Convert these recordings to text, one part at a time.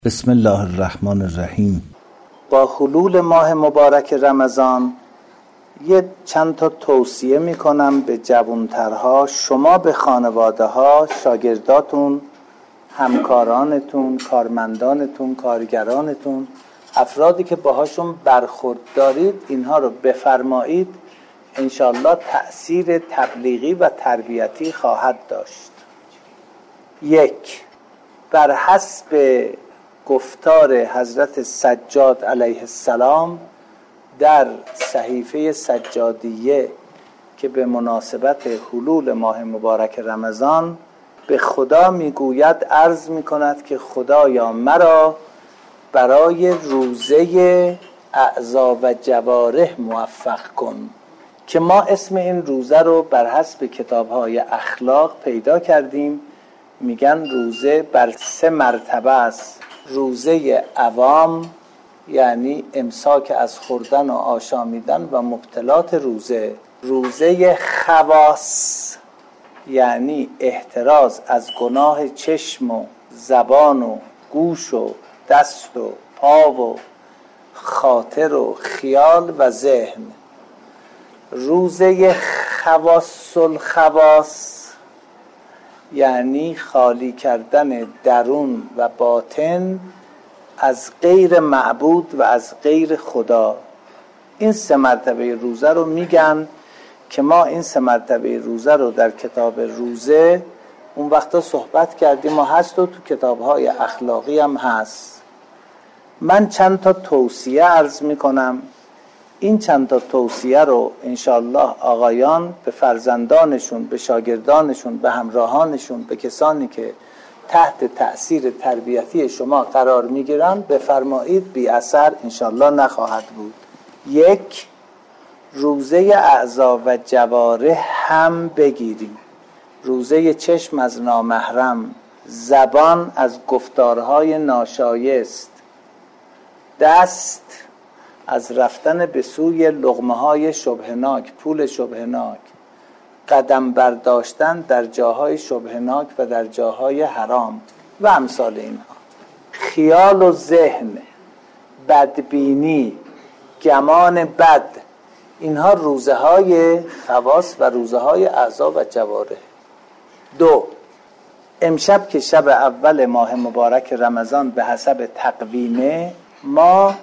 بسم الله الرحمن الرحیم. با حلول ماه مبارک رمضان چند تا توصیه میکنم به جوانترها. شما به خانواده ها، شاگرداتون، همکارانتون، کارمندانتون، کارگرانتون، افرادی که باهاشون برخورد دارید اینها رو بفرمایید، انشالله تأثیر تبلیغی و تربیتی خواهد داشت. 1. بر حسب گفتار حضرت سجاد علیه السلام در صحیفه سجادیه که به مناسبت حلول ماه مبارک رمضان به خدا میگوید، عرض میکند که خدایا مرا برای روزه اعضا و جوارح موفق کن، که ما اسم این روزه رو بر حسب کتاب‌های اخلاق پیدا کردیم. میگن روزه بر 3 مرتبه است. روزه عوام یعنی امساک از خوردن و آشامیدن و مبتلات روزه. روزه خواص یعنی احتراز از گناه چشم و زبان و گوش و دست و پا و خاطر و خیال و ذهن. روزه خواص الخواص یعنی خالی کردن درون و باطن از غیر معبود و از غیر خدا. این 3 مرتبه روزه رو میگن که ما این 3 مرتبه روزه رو در کتاب روزه اون وقتا صحبت کردیم و هست و تو کتاب‌های اخلاقی هم هست. من چند تا توصیه عرض میکنم. این چند تا توصیه رو انشالله آقایان به فرزندانشون، به شاگردانشون، به همراهانشون، به کسانی که تحت تأثیر تربیتی شما قرار میگیرن بفرمایید، بی اثر انشالله نخواهد بود. 1. روزه اعضا و جوارح هم بگیریم. روزه چشم از نامحرم، زبان از گفتارهای ناشایست، دست از رفتن به سوی لقمه‌های شبهناک، پول شبهناک، قدم برداشتن در جاهای شبهناک و در جاهای حرام و امثال اینها. خیال و ذهن، بدبینی، گمان بد، اینها روزه های خواص و روزه های اعضا و جوارح. 2. امشب که شب اول ماه مبارک رمضان به حسب تقویمه، ما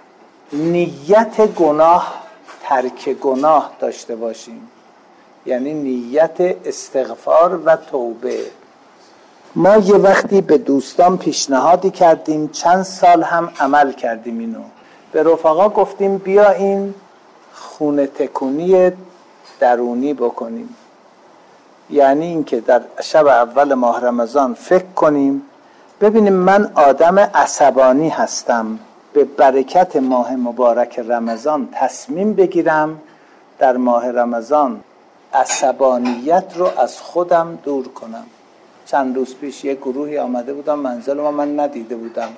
نیت گناه، ترک گناه داشته باشیم، یعنی نیت استغفار و توبه. ما یه وقتی به دوستان پیشنهادی کردیم، چند سال هم عمل کردیم. اینو به رفقا گفتیم بیا این خونه تکونی درونی بکنیم، یعنی اینکه در شب اول ماه رمضان فکر کنیم ببینیم من آدم عصبانی هستم، به برکت ماه مبارک رمضان تصمیم بگیرم در ماه رمضان عصبانیت رو از خودم دور کنم. چند روز پیش یک گروهی آمده بودن منزل ما، من ندیده بودم،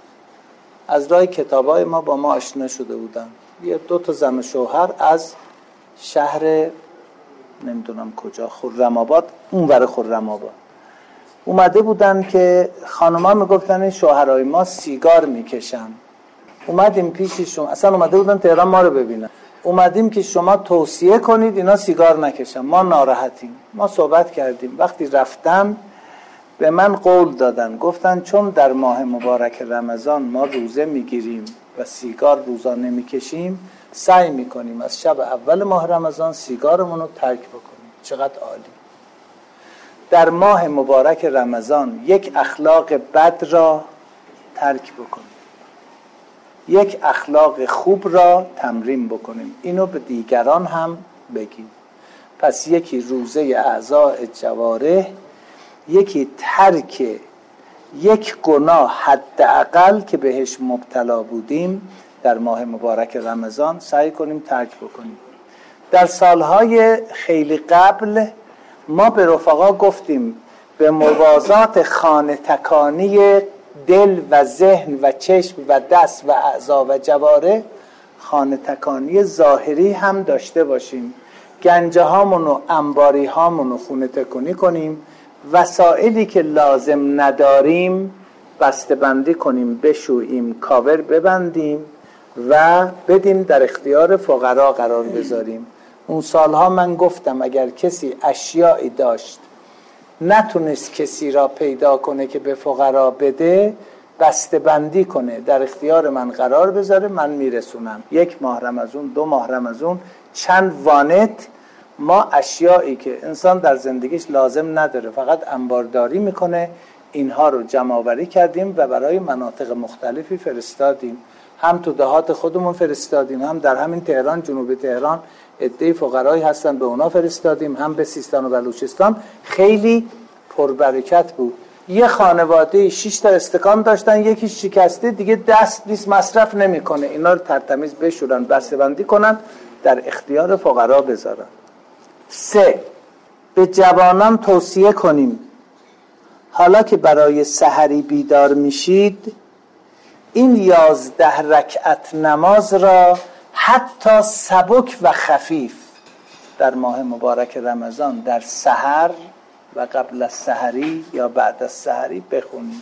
از راه کتابای ما با ما آشنا شده بودن. 2 تا زن و شوهر از شهر نمیدونم کجا، خرم‌آباد، اونور خرم‌آباد اومده بودن که خانم‌ها میگفتن این شوهرای ما سیگار میکشن. اومدیم پیششون، اصلا اومده بودن تهران ما رو ببینن، اومدیم که شما توصیه کنید اینا سیگار نکشن، ما ناراحتیم. ما صحبت کردیم. وقتی رفتم به من قول دادن، گفتن چون در ماه مبارک رمضان ما روزه میگیریم و سیگار روزا نمیکشیم، سعی میکنیم از شب اول ماه رمضان سیگارمون رو ترک بکنیم. چقدر عالی! در ماه مبارک رمضان یک اخلاق بد را ترک بکنیم، یک اخلاق خوب را تمرین بکنیم، اینو به دیگران هم بگیم. پس یکی روزه اعضا جوارح، یکی ترک یک گناه حداقل که بهش مبتلا بودیم در ماه مبارک رمضان سعی کنیم ترک بکنیم. در سالهای خیلی قبل ما به رفقا گفتیم به موازات خانه تکانی دل و ذهن و چشم و دست و اعضا و جوارح، خانه تکانی ظاهری هم داشته باشیم. گنجه هامون و انباری هامون رو خانه تکانی کنیم. وسائلی که لازم نداریم بسته بندی کنیم، بشوییم، کاور ببندیم و بدیم در اختیار فقرا قرار بذاریم. اون سالها من گفتم اگر کسی اشیایی داشت نتونست کسی را پیدا کنه که به فقرا بده، بسته بندی کنه، در اختیار من قرار بذاره، من میرسونم. 1 ماه رمضان، 2 ماه رمضان، چند وانت ما اشیایی که انسان در زندگیش لازم نداره فقط انبارداری میکنه، اینها رو جمع آوری کردیم و برای مناطق مختلفی فرستادیم. هم تو دهات خودمون فرستادیم، هم در همین تهران، جنوب تهران عده فقرایی هستن به اونا فرستادیم، هم به سیستان و بلوچستان. خیلی پربرکت بود. یه خانواده 6 تا استکان داشتن، یکیش شکسته، دیگه دست نیست مصرف نمیکنه، اینا رو ترتمیز بشورن، بسته بندی کنن، در اختیار فقرا بذارن. 3. به جوانان توصیه کنیم حالا که برای سحری بیدار میشید این 11 رکعت نماز را حتی سبک و خفیف در ماه مبارک رمضان در سحر و قبل از سحری یا بعد از سحری بخونید.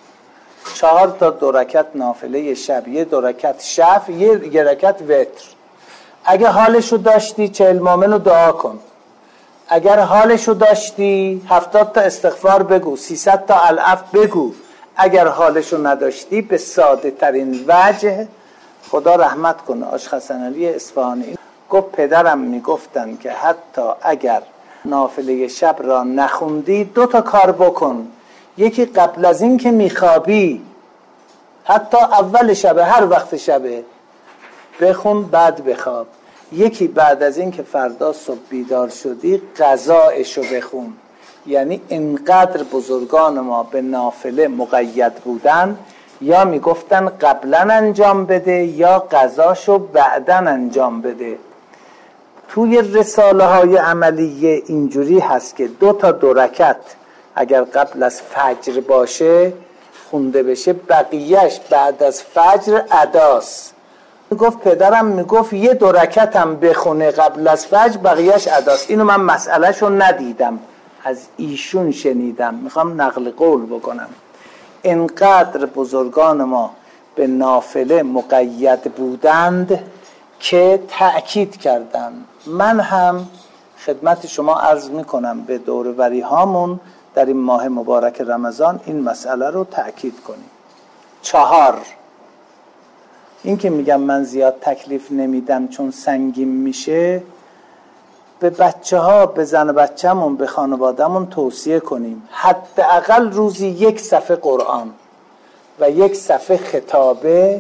4 تا 2 رکعت نافله شب، 1 2 رکعت شفع، 1 رکعت وتر. اگه حالشو داشتی 40 مؤمن رو دعا کن، اگر حالشو داشتی 70 تا استغفار بگو، 300 تا العفو بگو، اگر حالشو نداشتی به ساده ترین وجه خدا رحمت کنه آج حسن علی اصفهانی گفت پدرم میگفتن که حتی اگر نافله شب را نخوندی 2 تا کار بکن. یکی قبل از این که میخوابی، حتی اول شبه، هر وقت شبه بخون بعد بخواب. یکی بعد از این که فردا صبح بیدار شدی قضایشو بخون. یعنی اینقدر بزرگان ما به نافله مقید بودن، یا میگفتن قبلا انجام بده یا قضاشو بعداً انجام بده. توی رساله های عملیه اینجوری هست که 2 تا 2 رکعت اگر قبل از فجر باشه خونده بشه، بقیهش بعد از فجر اداست. میگفت پدرم میگفت 1 2 رکعت هم بخونه قبل از فجر، بقیهش اداست. اینو من مسئلهشو ندیدم، از ایشون شنیدم، میخوام نقل قول بکنم. اینقدر بزرگان ما به نافله مقید بودند که تأکید کردند. من هم خدمت شما عرض میکنم به دوروبری هامون در این ماه مبارک رمضان این مسئله رو تأکید کنیم. 4. این که میگم من زیاد تکلیف نمیدم چون سنگین میشه، به بچه ها، به زن و بچه‌مون، به خانواده‌مون توصیه کنیم حداقل روزی 1 صفحه قرآن و 1 صفحه خطابه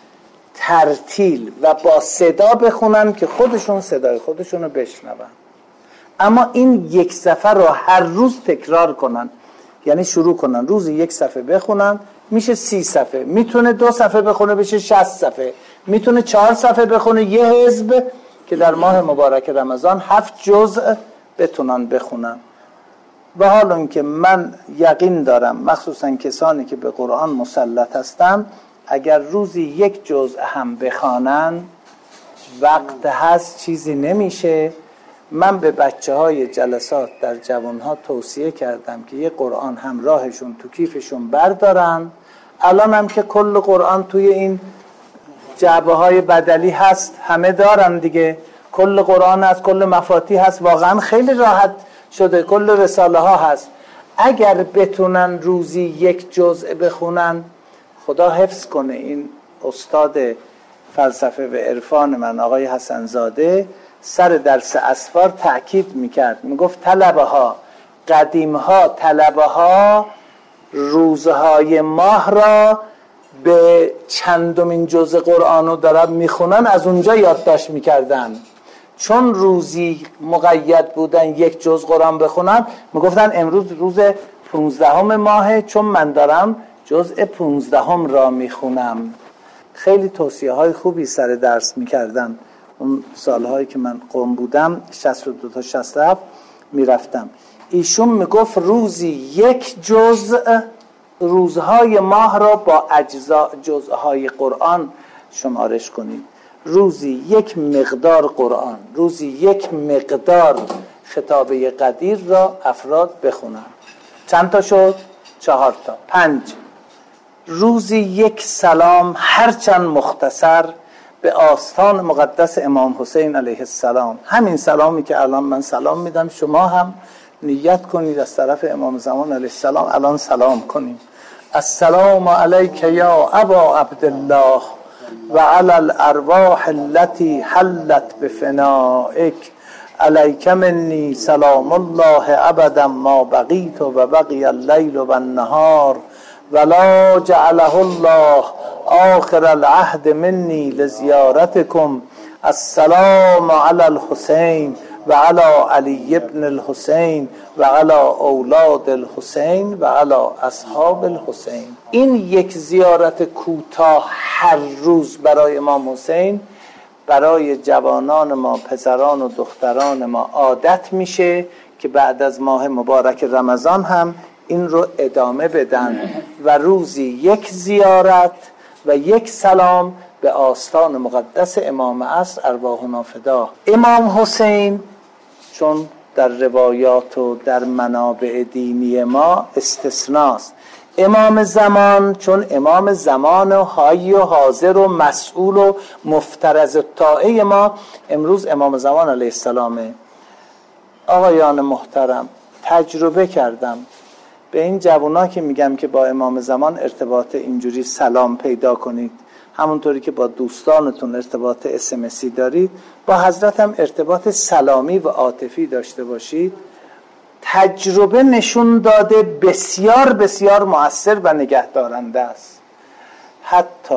ترتیل و با صدا بخونن که خودشون صدای خودشونو بشنون. اما این 1 صفحه رو هر روز تکرار کنن، یعنی شروع کنن روزی 1 صفحه بخونن، میشه 30 صفحه. میتونه 2 صفحه بخونه بشه 60 صفحه. میتونه 4 صفحه بخونه، 1 حزب که در ماه مبارک رمضان 7 جزء بتونن بخونن. و حالا اینکه من یقین دارم مخصوصا کسانی که به قرآن مسلط هستن اگر روزی 1 جزء هم بخوانن وقت هست، چیزی نمیشه. من به بچه های جلسات در جوانها توصیه کردم که 1 قرآن همراهشون تو کیفشون بردارن. الان هم که کل قرآن توی این جعبه های بدلی هست، همه دارن دیگه، کل قرآن هست، کل مفاتیح هست، واقعا خیلی راحت شده، کل رساله ها هست. اگر بتونن روزی 1 جزء بخونن، خدا حفظ کنه این استاد فلسفه و عرفان من آقای حسن زاده سر درس اسفار تأکید میکرد، میگفت طلبه ها، قدیم ها طلبه ها روزهای ماه را به چندمین جزء قرآن رو دارن میخونن، از اونجا یادداشت میکردن. چون روزی مقید بودن 1 جزء قرآن بخونن، میگفتن امروز روز 15 ماهه، چون من دارم جزء 15 را میخونم. خیلی توصیه های خوبی سر درس میکردن. اون سالهایی که من قم بودم 62 تا 67 میرفتم. ایشون میگفت روزی 1 جزء روزهای ماه را با اجزاء جزءهای قرآن شمارش کنید. روزی 1 مقدار قرآن، روزی 1 مقدار خطابه قدیر را افراد بخونن. چند تا شد؟ 4 تا. 5. روزی یک سلام هرچند مختصر به آستان مقدس امام حسین علیه السلام. همین سلامی که الان من سلام میدم شما هم نیت کنید از طرف امام زمان علیه السلام الان سلام کنیم. السلام علیک یا ابا عبدالله و علی الارواح التي حلت بفنائک علیک منی سلام الله ابدا ما بقیت و بقی اللیل و النهار ولا جعله الله آخر العهد منی لزیارتکم. السلام علی الحسین و علی علی ابن الحسین و علی اولاد الحسین و علی اصحاب الحسین. این یک زیارت کوتاه هر روز برای امام حسین برای جوانان ما، پسران و دختران ما عادت میشه که بعد از ماه مبارک رمضان هم این رو ادامه بدن و روزی یک زیارت و یک سلام به آستان مقدس امام عصر ارواحنا فدا. امام حسین چون در روایات و در منابع دینی ما استثناست. امام زمان چون امام زمان و حی و حاضر و مسئول و مفترض الطاعه ما امروز امام زمان علیه السلامه. آقایان محترم، تجربه کردم به این جوونا که میگم که با امام زمان ارتباط اینجوری سلام پیدا کنید، همونطوری که با دوستانتون ارتباط اسمسی دارید با حضرت هم ارتباط سلامی و عاطفی داشته باشید. تجربه نشون داده بسیار بسیار مؤثر و نگهدارنده است. حتی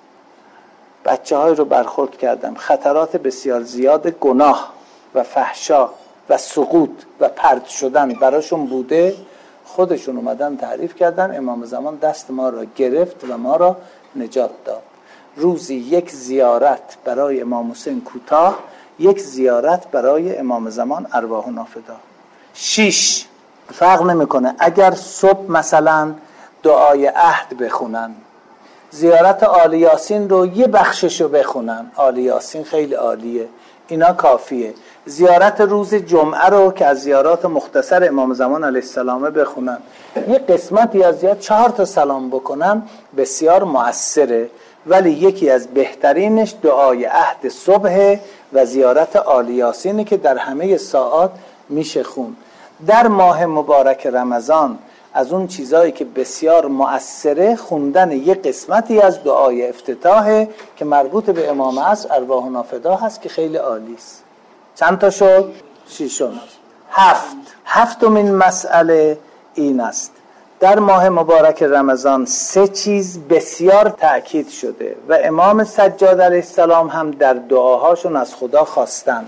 بچه های رو برخورد کردم، خطرات بسیار زیاد گناه و فحشا و سقوط و پرت شدن براشون بوده، خودشون اومدن تعریف کردن، امام زمان دست ما را گرفت و ما را نجات داد. روزی یک زیارت برای امام حسین کوتاه، یک زیارت برای امام زمان ارواحنا فدا. 6 فرق نمیکنه اگر صبح مثلا دعای عهد بخونن، زیارت آل یاسین رو یه بخششو بخونن، آل یاسین خیلی عالیه، اینا کافیه. زیارت روز جمعه رو که از زیارات مختصر امام زمان علیه السلام بخونن، یه قسمتی از زیارت 4 تا سلام بکنن بسیار مؤثره. ولی یکی از بهترینش دعای عهد صبح و زیارت آل یاسینی که در همه ساعات میشه خون. در ماه مبارک رمضان از اون چیزایی که بسیار مؤثره خوندن یه قسمتی از دعای افتتاح که مربوط به امام عصر ارواحنا فدا هست که خیلی عالی است. چند تا شد؟ 6. 7. هفتمین مسئله این است: در ماه مبارک رمضان 3 چیز بسیار تأکید شده و امام سجاد علیه السلام هم در دعاهاشون از خدا خواستن: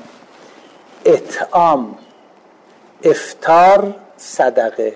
اطعام، افطار، صدقه.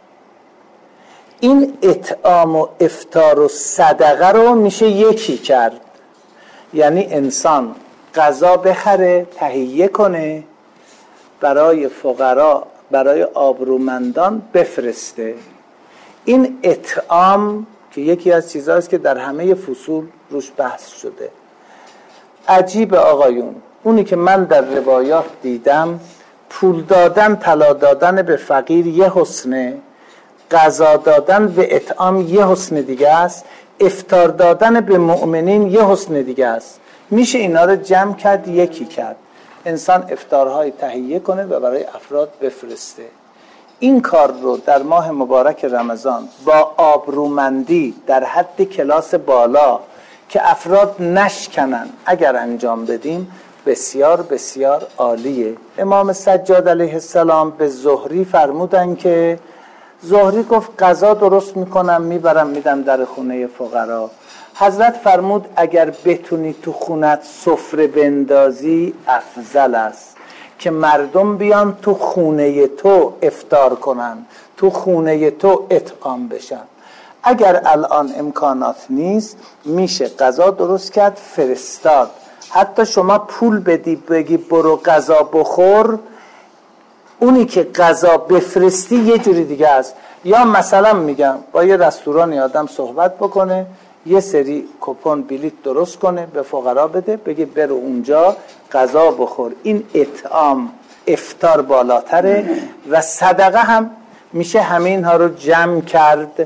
این اطعام و افطار و صدقه رو میشه یکی کرد، یعنی انسان غذا بخره تهیه کنه برای فقرا، برای آبرومندان بفرسته. این اطعام که یکی از چیزهاست که در همه فصول روش بحث شده. عجیب آقایون، اونی که من در روایات دیدم پول دادن، طلا دادن به فقیر یه حسنه، غذا دادن به اطعام یه حسن دیگه است، افطار دادن به مؤمنین یه حسن دیگه است. میشه اینا رو جمع کرد، یکی کرد. انسان افطارهای تهیه کنه و برای افراد بفرسته. این کار رو در ماه مبارک رمضان با آبرومندی در حد کلاس بالا که افراد نشکنن اگر انجام بدیم بسیار بسیار عالیه. امام سجاد علیه السلام به زهری فرمودن که زهری گفت غذا درست میکنم میبرم میدم در خونه فقرا. حضرت فرمود اگر بتونی تو خونت سفره بندازی افضل است که مردم بیان تو خونه تو افطار کنن، تو خونه تو اطعام بشن. اگر الان امکانات نیست میشه غذا درست کرد فرستاد. حتی شما پول بدی بگی برو غذا بخور، اونی که غذا بفرستی یه جوری دیگه است. یا مثلا میگم با یه رستورانی آدم صحبت بکنه، یه سری کوپن بلیت درست کنه به فقرا بده، بگه برو اونجا غذا بخور. این اطعام، افطار بالاتره و صدقه هم میشه همین ها رو جمع کرد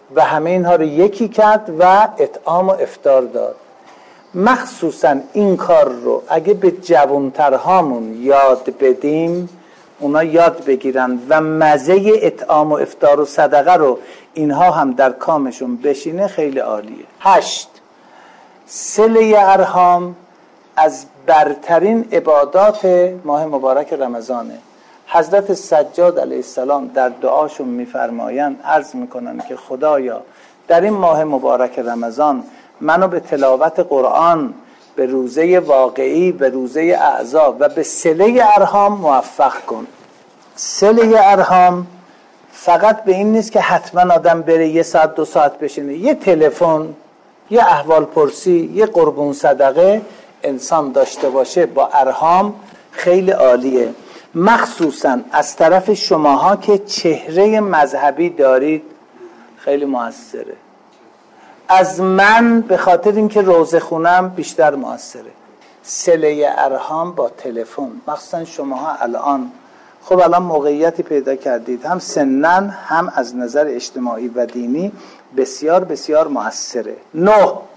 و همه اینها رو یکی کرد و اطعام و افطار داد. مخصوصا این کار رو اگه به جوانترهامون یاد بدیم، اونا یاد بگیرن و مزه اطعام و افطار و صدقه رو اینها هم در کامشون بشینه، خیلی عالیه. 8. صله ارحام از برترین عبادات ماه مبارک رمضانه. حضرت سجاد علیه السلام در دعاشون میفرمایند، عرض میکنن که خدایا در این ماه مبارک رمضان منو به تلاوت قرآن، به روزه واقعی، به روزه اعضا و به صله ارحام موفق کن. صله ارحام فقط به این نیست که حتما آدم بره 1 ساعت 2 ساعت بشینه، یه تلفن، یه احوال پرسی، یه قربون صدقه انسان داشته باشه با ارحام خیلی عالیه. مخصوصا از طرف شماها که چهره مذهبی دارید خیلی موثره. از من به خاطر اینکه روزه خونم بیشتر موثره. صله ارحام با تلفن، مخصوصا شماها الان موقعیتی پیدا کردید، هم سنن هم از نظر اجتماعی و دینی بسیار بسیار موثره. 9.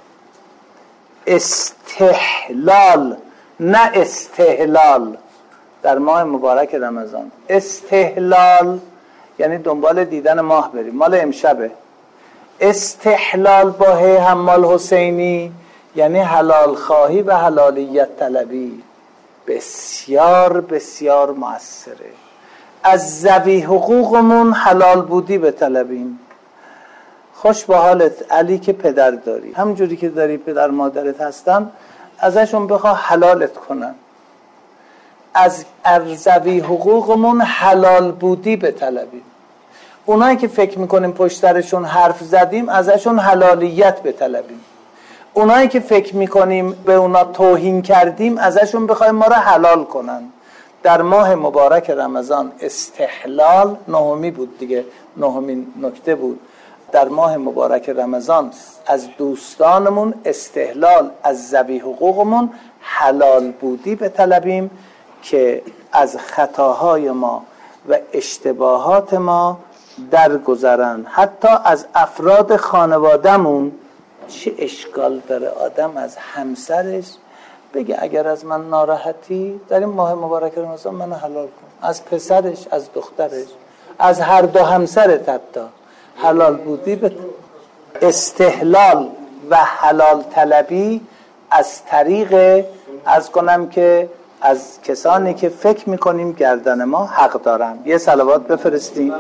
استحلال نه استهلال در ماه مبارک رمضان. استحلال یعنی دنبال دیدن ماه بریم، مال امشبه. استحلال با حمال حسینی یعنی حلال خواهی و حلالیت طلبی، بسیار بسیار موثره. از ذوی حقوقمون حلال بودی به طلبیم. خوش به حالت علی که پدر داری، همجوری که داری پدر مادرت هستن، ازشون بخوا حلالت کنن. از ذوی حقوقمون حلال بودی به طلبیم. اونایی که فکر میکنیم پشت سرشون حرف زدیم ازشون حلالیت بطلبیم. اونایی که فکر میکنیم به اونا توهین کردیم ازشون بخوایم ما را حلال کنن. در ماه مبارک رمضان استحلال 9می بود دیگه، 9مین نکته بود. در ماه مبارک رمضان از دوستانمون استحلال، از ذوی حقوقمون حلال بودی بطلبیم که از خطاهای ما و اشتباهات ما درگذرن. حتی از افراد خانوادهمون. چه اشکال داره آدم از همسرش بگه اگر از من ناراحتی در این ماه مبارک رمضان منو حلال کن، از پسرش، از دخترش، از هر دو همسرت حتی حلال بودی به استحلال و حلال طلبی از طریق از کنم که از کسانی که فکر میکنیم گردن ما حق دارن. یه صلوات بفرستیم.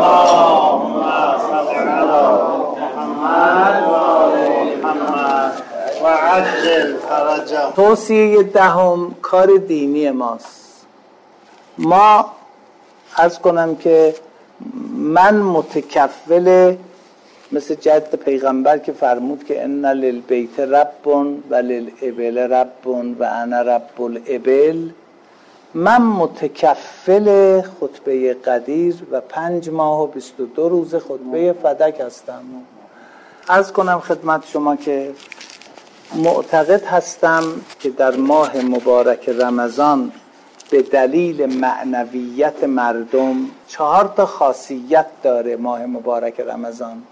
توصیه 10 کار دینی ماست. ما عرض کنم که من متکفل مثل جد پیغمبر که فرمود که ان للبیت رب و للابل رب و انا رب الابل، من متکفل خطبه قدیر و 5 ماه و 22 روز خطبه فدک هستم. عرض کنم خدمت شما که معتقد هستم که در ماه مبارک رمضان به دلیل معنویت مردم 4 خاصیت داره. ماه مبارک رمضان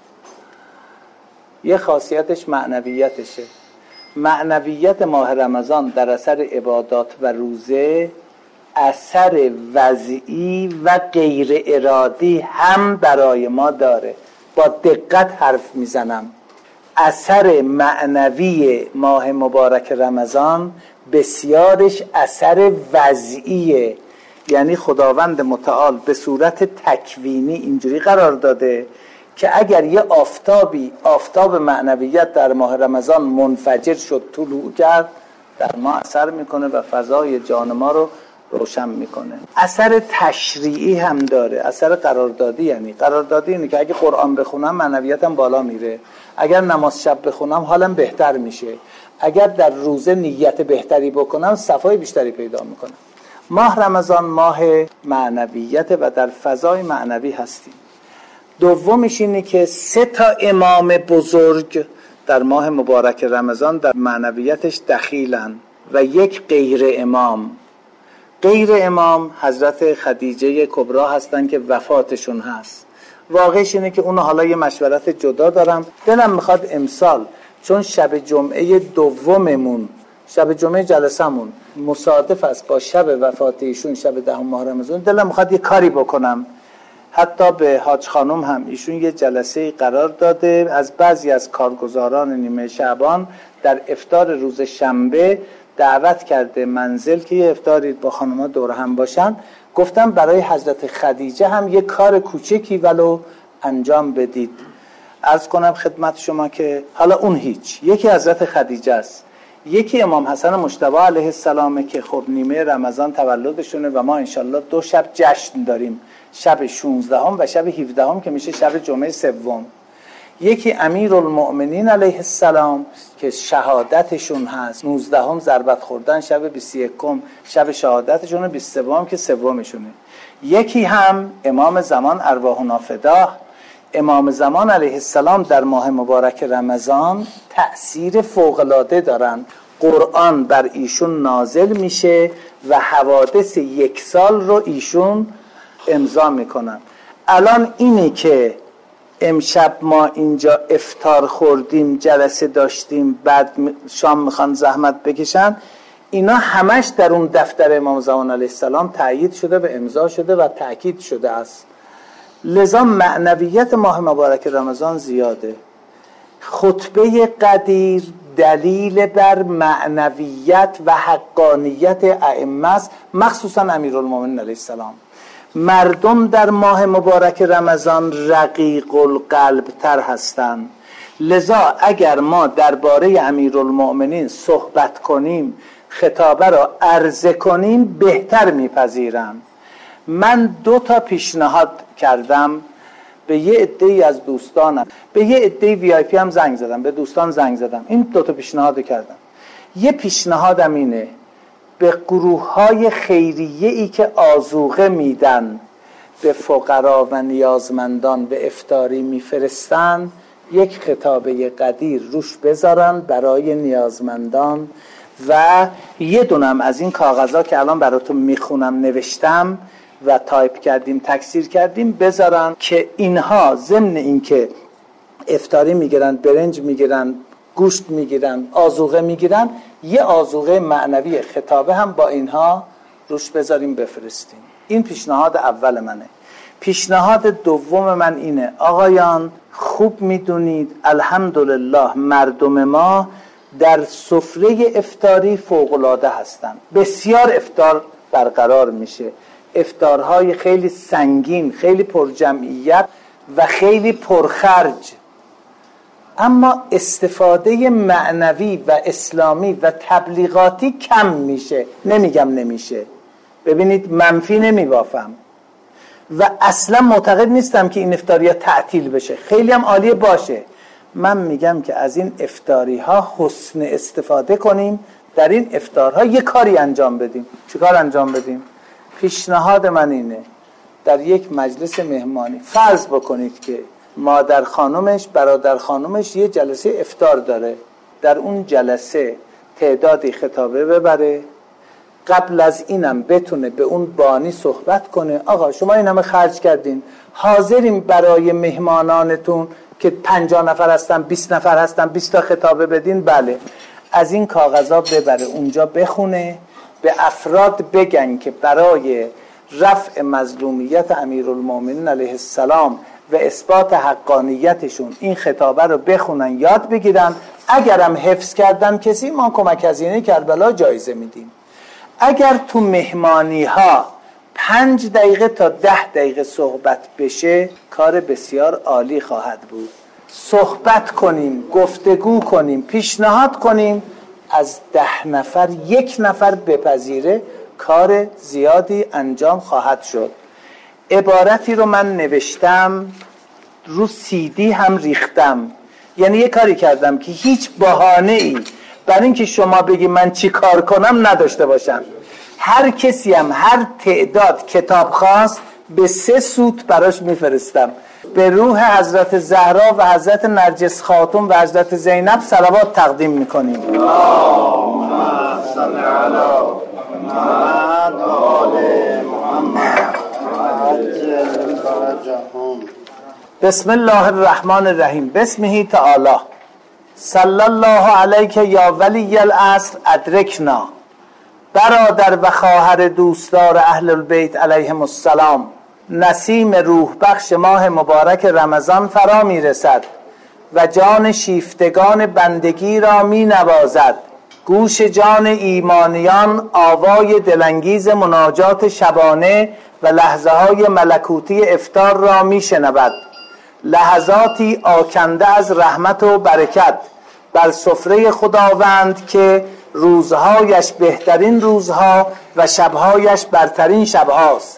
یه خاصیتش معنویتشه. معنویت ماه رمضان در اثر عبادات و روزه اثر وضعی و غیر ارادی هم برای ما داره. با دقت حرف میزنم. اثر معنوی ماه مبارک رمضان بسیارش اثر وضعیه، یعنی خداوند متعال به صورت تکوینی اینجوری قرار داده که اگر یه آفتاب معنویت در ماه رمضان منفجر شد، طلوع کرد، در ما اثر میکنه و فضای جان ما رو روشن میکنه. اثر تشریعی هم داره، اثر قراردادی. یعنی قراردادی اینه که اگه قرآن بخونم معنویتم بالا میره، اگر نماز شب بخونم حالم بهتر میشه، اگر در روزه نیت بهتری بکنم صفای بیشتری پیدا میکنم. ماه رمضان ماه معنویت و در فضای معنوی هستیم. دومیش اینه که 3 امام بزرگ در ماه مبارک رمضان در معنویتش دخیلن و 1 غیر امام. غیر امام حضرت خدیجه کبرا هستن که وفاتشون هست واقعش اینه که اونو حالا یه مشورت جدا دارم. دلم میخواد امسال چون شب جمعه دوممون، شب جمعه جلسمون مصادف است با شب وفات ایشون، شب 10 ماه رمضان، دلم میخواد یه کاری بکنم. حتی به حاج خانم هم ایشون یه جلسه قرار داده، از بعضی از کارگزاران نیمه شعبان در افطار روز شنبه دعوت کرده منزل که یه افطاری با خانم‌ها دور هم باشن. گفتم برای حضرت خدیجه هم یه کار کوچکی ولو انجام بدید. عرض کنم خدمت شما که حالا اون هیچ، یکی حضرت خدیجه است، یکی امام حسن مجتبی علیه السلام که خب نیمه رمضان تولدشونه و ما انشالله 2 شب جشن داریم، شب 16 و شب 17 که میشه شب جمعه سوم. یکی امیرالمؤمنین علیه السلام که شهادتشون هست، 19 ضربت خوردن، شب 21 شب شهادتشون، 23 که سومشونه. یکی هم امام زمان ارواحنا فداه، امام زمان علیه السلام در ماه مبارک رمضان تأثیر فوق‌العاده دارن. قرآن بر ایشون نازل میشه و حوادث 1 سال رو ایشون امضا میکنن. الان اینه که امشب ما اینجا افطار خوردیم، جلسه داشتیم، بعد شام میخوان زحمت بکشن، اینا همش در اون دفتر امام زمان علیه السلام تأیید شده و امضا شده و تأکید شده است. لذا معنویت ماه مبارک رمضان زیاده. خطبه قدیر دلیل بر معنویت و حقانیت ائمه است، مخصوصا امیرالمومنین علیه السلام. مردم در ماه مبارک رمضان رقیق القلب تر هستند. لذا اگر ما درباره امیرالمؤمنین صحبت کنیم، خطابه را عرضه کنیم، بهتر میپذیرم. من 2 تا پیشنهاد کردم به یه عده‌ای از دوستانم، به یه عده وی آی پی هم زنگ زدم، به دوستان زنگ زدم. این 2 تا پیشنهاد کردم. یه پیشنهادم اینه به گروه‌های خیریه‌ای که آذوقه میدن به فقرا و نیازمندان به افطاری میفرستن، یک خطابه قدیر روش بذارن برای نیازمندان و یه دونم از این کاغذها که الان براتون میخونم نوشتم و تایپ کردیم، تکثیر کردیم، بذارن که اینها ضمن این که افطاری میگیرن، برنج میگیرن، گوشت میگیرن، آذوقه میگیرن، یه آذوقه معنوی خطابه هم با اینها روش بذاریم بفرستیم. این پیشنهاد اول منه. پیشنهاد دوم من اینه، آقایان خوب میدونید الحمدلله مردم ما در سفره افطاری فوق‌العاده هستن. بسیار افطار برقرار میشه، افطارهای خیلی سنگین، خیلی پرجمعیت و خیلی پرخرج، اما استفاده معنوی و اسلامی و تبلیغاتی کم میشه. نمیگم نمیشه، ببینید منفی نمیبافم و اصلا معتقد نیستم که این افطاری‌ها تعطیل بشه، خیلی هم عالیه باشه. من میگم که از این افطاری ها حسن استفاده کنیم، در این افطارها یه کاری انجام بدیم. چه کار انجام بدیم؟ پیشنهاد من اینه در یک مجلس مهمانی فرض بکنید که مادر خانومش، برادر خانومش یه جلسه افطار داره، در اون جلسه تعدادی خطابه ببره، قبل از اینم بتونه به اون بانی صحبت کنه، آقا شما این همه خرج کردین، حاضرین برای مهمانانتون که 50 نفر هستن، 20 نفر هستن، 20 تا خطابه بدین؟ بله. از این کاغذها ببره اونجا بخونه، به افراد بگن که برای رفع مظلومیت امیرالمومنین علیه السلام و اثبات حقانیتشون این خطابه رو بخونن، یاد بگیرن. اگرم حفظ کردن کسی، ما کمک هزینه کربلا جایزه میدیم. اگر تو مهمانی ها 5 دقیقه تا 10 دقیقه صحبت بشه، کار بسیار عالی خواهد بود. صحبت کنیم، گفتگو کنیم، پیشنهاد کنیم، از 10 نفر 1 نفر بپذیره، کار زیادی انجام خواهد شد. عبارتی رو من نوشتم، رو CD هم ریختم، یعنی یه کاری کردم که هیچ بهانه‌ای برای اینکه شما بگی من چی کار کنم نداشته باشم. هر کسی هم هر تعداد کتاب خواست به 3 سوت براش میفرستم. به روح حضرت زهرا و حضرت نرجس خاتون و حضرت زینب صلوات تقدیم میکنیم. اللهم صل علی محمد و آل محمد. بسم الله الرحمن الرحیم. بسمه تعالی. صلی الله علیک یا ولی العصر ادرکنا. برادر و خواهر دوستدار اهل البیت علیهم السلام، نسیم روح بخش ماه مبارک رمضان فرا می رسد و جان شیفتگان بندگی را می نوازد. گوش جان ایمانیان آوای دلانگیز مناجات شبانه و لحظه های ملکوتی افطار را می شنود. لحظاتی آکنده از رحمت و برکت بر سفره خداوند که روزهایش بهترین روزها و شبهایش برترین شبهاست.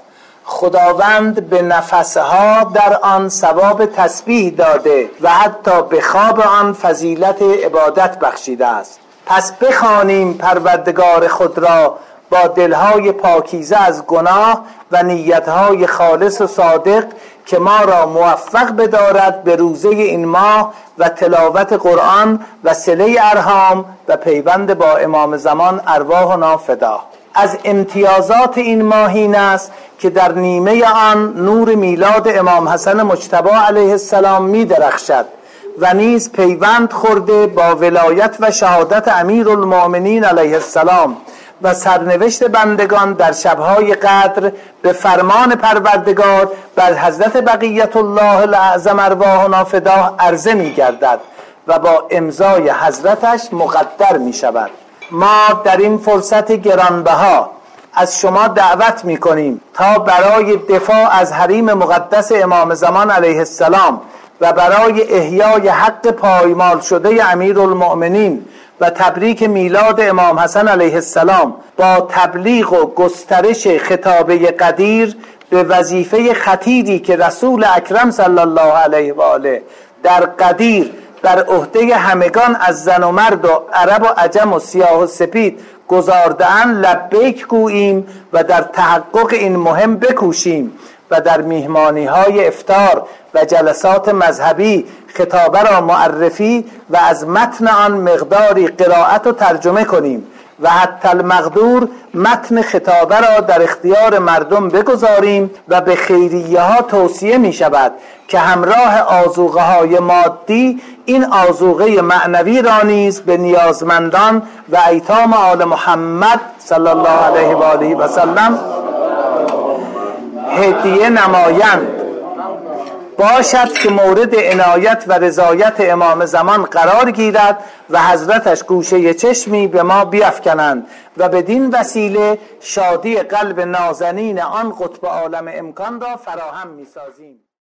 خداوند به نفسها در آن ثواب تسبیح داده و حتی به خواب آن فضیلت عبادت بخشیده است. پس بخوانیم پروردگار خود را با دلهای پاکیزه از گناه و نیتهای خالص و صادق که ما را موفق بدارد به روزه این ماه و تلاوت قرآن و صله ارحام و پیوند با امام زمان ارواحنا فدا. از امتیازات این ماه این است که در نیمه آن نور میلاد امام حسن مجتبی علیه السلام می درخشد و نیز پیوند خورده با ولایت و شهادت امیرالمؤمنین علیه السلام و سرنوشت بندگان در شبهای قدر به فرمان پروردگار بر حضرت بقیت الله الاعظم ارواحنا فدا عرضه می گردد و با امضای حضرتش مقدر می شود. ما در این فرصت گرانبها از شما دعوت می کنیم تا برای دفاع از حریم مقدس امام زمان علیه السلام و برای احیای حق پایمال شده امیرالمؤمنین و تبریک میلاد امام حسن علیه السلام با تبلیغ و گسترش خطابه قدیر به وظیفه خطیری که رسول اکرم صلی الله علیه و آله در قدیر بر عهده همگان از زن و مرد و عرب و عجم و سیاه و سپید گزارده‌اند لبیک گوییم و در تحقق این مهم بکوشیم و در میهمانی‌های افطار و جلسات مذهبی خطابه را معرفی و از متن آن مقداری قرائت و ترجمه کنیم و حتی المقدور متن خطابه را در اختیار مردم بگذاریم و به خیریه ها توصیه می شود که همراه آذوقه های مادی این آذوقه معنوی را نیز به نیازمندان و ایتام آل محمد صلی الله علیه و آله و سلم هدیه نمایند. باشد که مورد عنایت و رضایت امام زمان قرار گیرد و حضرتش گوشه چشمی به ما بیفکنند و بدین وسیله شادی قلب نازنین آن قطب عالم امکان را فراهم می سازیم.